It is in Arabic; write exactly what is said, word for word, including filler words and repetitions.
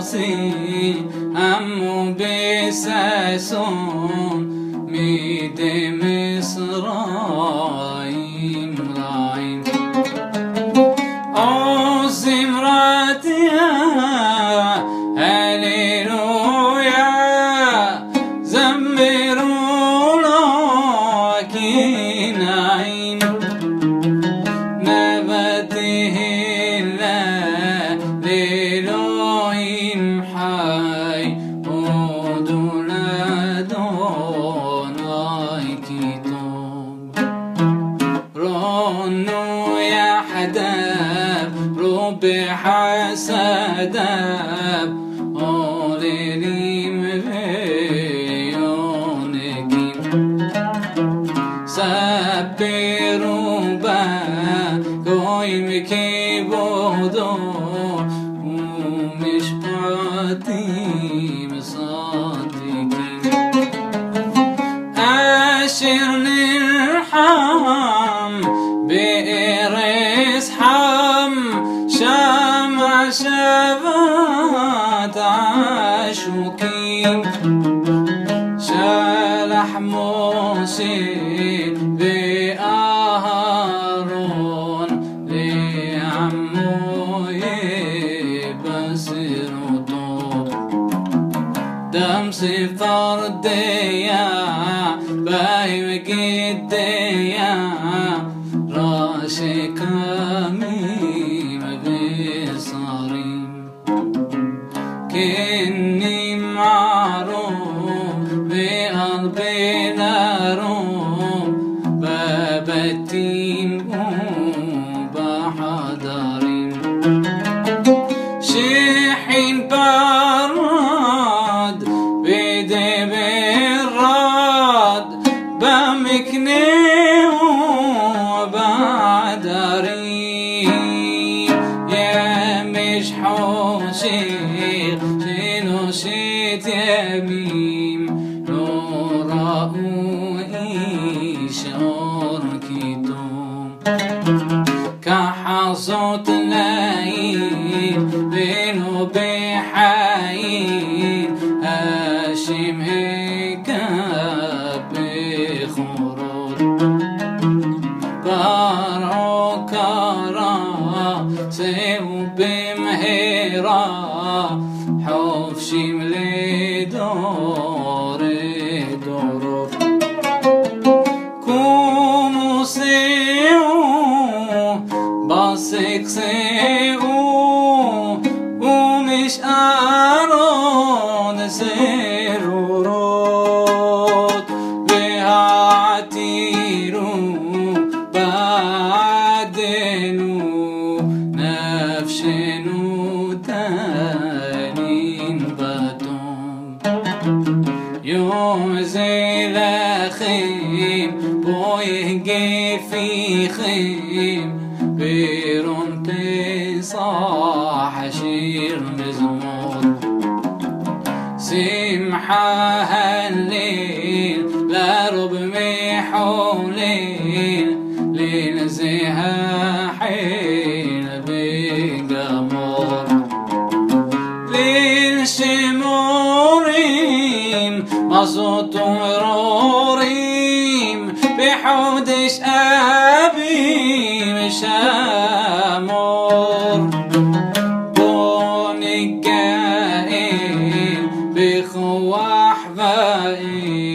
عاصي هم بساسون ميد مصرايم رايم عظم راتيا هللويا زمروا لك نعيم نبته الله لإلهين حي ودون دوناي كتاب رنو يا حداب ربي حسداب أوليني مبيونكين سبروا با قويم كيبودو ومش بعتي مصدقين أشر نرحم بإرس حم شمع شفات عشوكين شلح موسي بأهارون لعمو يبصر طوب دم صفر ديا باي وكديا راشي كميم بصاريم كني معروف بقلبي نروم ببتيم وبحضرين شحين براد بدي بالراد بمكني وبعدرين يا مش حوشيخ شنو شيت يميم نورا وإيشار كتوم كحصوت ليل بينو بحايل هاشم هيك بخرود بارعو كرا سيو بمهيرا حوف شملي دور دورور كومو سيو باسك سيو ومش أرون سيرورات بهاتيرو بعدنو نفشنو تانين باتون يوم زي لخيم بويهجي في خيم بيرون تصاح شير مزمور سمحة هالليل لرب محولين لنزيها حيل بقمور للشموريم مصوت مروريم بحودش أبي مشامور بوني الجائل بخواح بائل